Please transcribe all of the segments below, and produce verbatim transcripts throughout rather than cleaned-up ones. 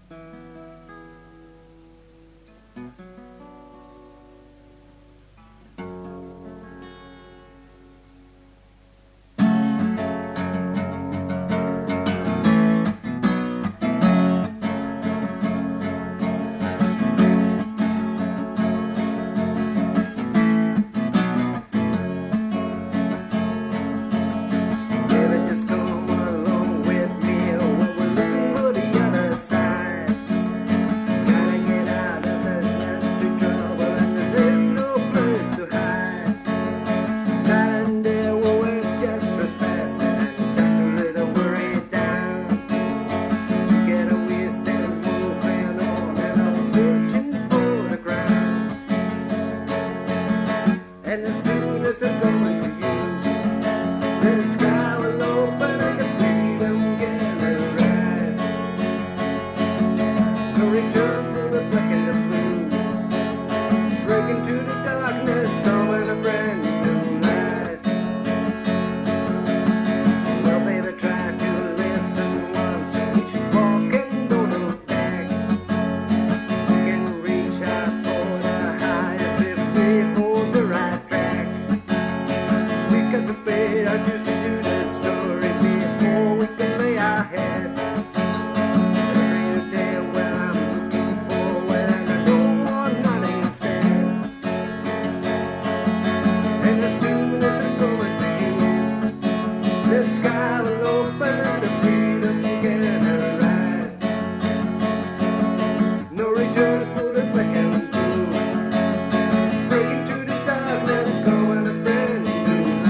And as soon as I'm going to you, the sky will open and the freedom can arrive. No return for the black and the blue. Break into the darkness, coming a brand new life. Well, baby, try to listen once. We should walk and don't look back. We can reach out for the highest if we hold the right. I used to do the story before we can lay our head. Every day when I'm looking forward and I don't want nothing instead. And as soon as I'm going to you, the sky will open and the freedom can arrive. No return for the black and blue. Break into the darkness, going a brand new.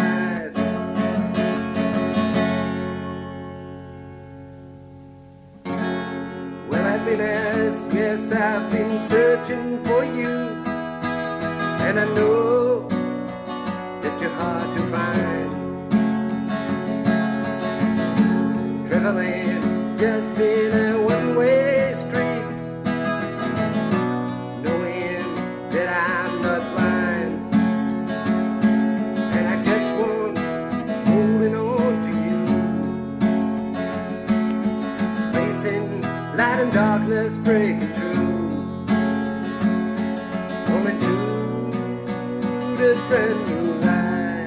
Happiness, yes, I've been searching for you, and I know that you're hard to find. Traveling just in a one-way street, knowing that I'm not blind, and I just want holding on to you, facing light and darkness breaking through, coming to this brand new life.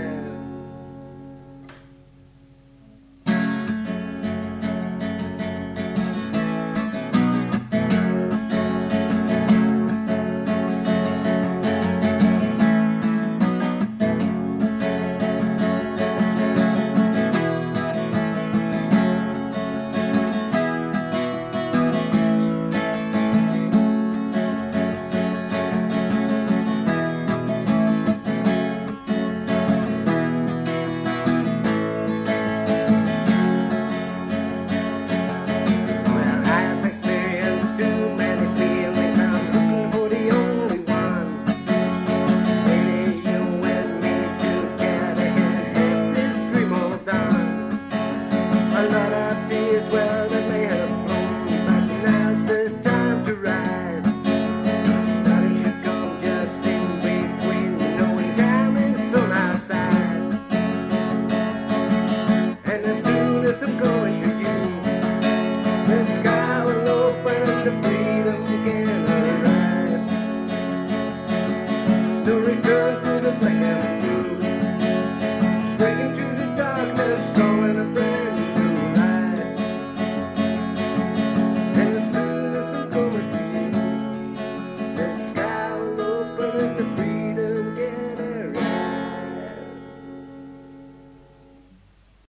A lot of tears, well, they may have flown, but now's the time to ride. Nothing should come just in between, knowing time is on our side. And as soon as I'm going to you, the sky